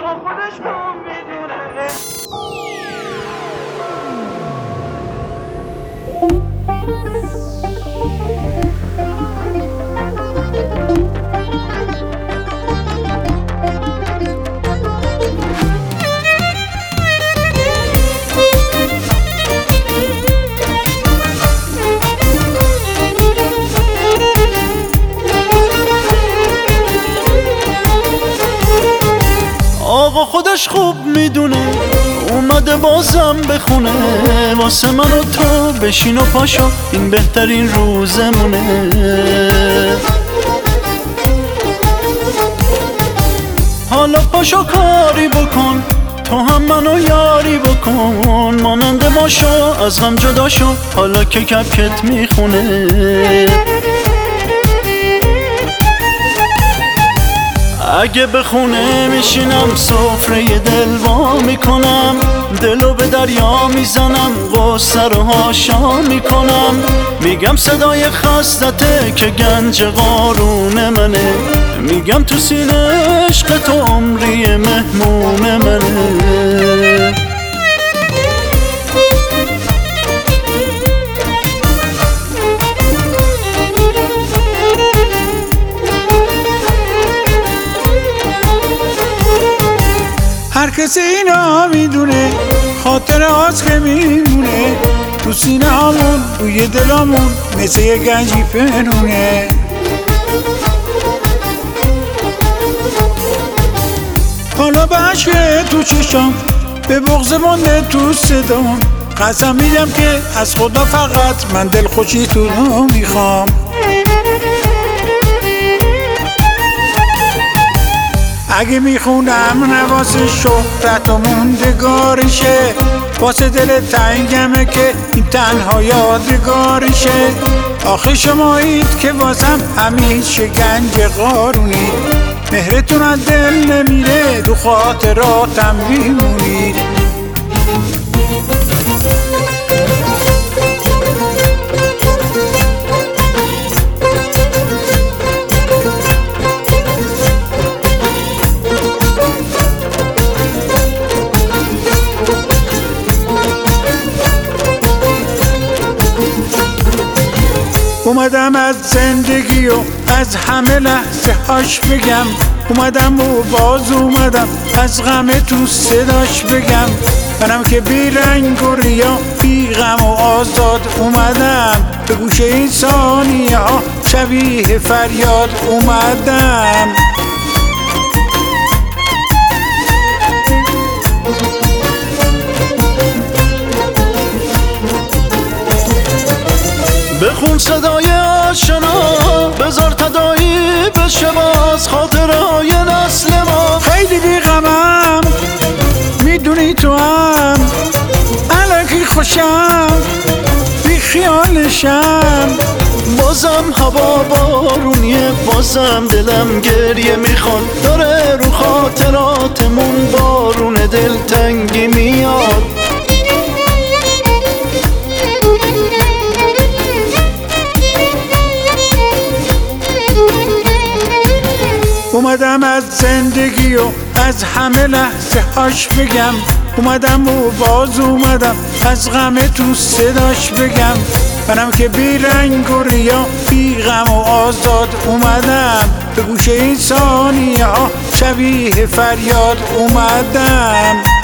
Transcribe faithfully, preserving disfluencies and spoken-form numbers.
خودش خوب میدونه. آقا خودش خوب میدونه اومده بازم بخونه واسه من و تو بشین و پاشو این بهترین روزمونه. حالا پاشو کاری بکن تو هم منو یاری بکن مانند ما شو از هم جدا شو حالا که کپکت میخونه. اگه به خونه میشینم سفره دل وا میکنم دلو به دریا میزنم غصه رو هاشا میکنم میگم صدای خستته که گنج قارون منه میگم تو سینه عشق تو عمری مهمون منه. هر کسی اینا میدونه خاطر هاست که میمونه تو سینه همون روی دلامون مثل یه گنجی پنونه. حالا به عشق تو چشام به بغض مانده تو صدام قسم میدم که از خدا فقط من دل خوشی تو رو میخوام. اگه میخونم نواز شهرت و موندگارشه واسه دل تنگمه که این تنها یادگارشه. آخه شمایید که واسم همیشه گنج قارونید مهرتون از دل نمیره دو خاطراتم میمونید. اومدم از زندگی و از همه لحظه هاش بگم اومدم و باز اومدم از غم تو صداش بگم منم که بی رنگ و ریا بی غم و آزاد اومدم به گوش این ثانیه ها شبیه فریاد اومدم. بخون صدای آشنا بذار تدایی بشه باز خاطرهای نسل ما. خیلی بی غمم میدونی تو هم الکی خوشم بی خیالشم بازم هوا بارونیه بازم دلم گریه میخواد داره رو خاطراتمون بارون دلتنگی میاد. اومدم از زندگی و از همه لحظه هاش بگم اومدم و باز اومدم از غم تو صداش بگم منم که بی رنگ و ریا بی غم و آزاد اومدم به گوش این ثانیه ها شبیه فریاد اومدم.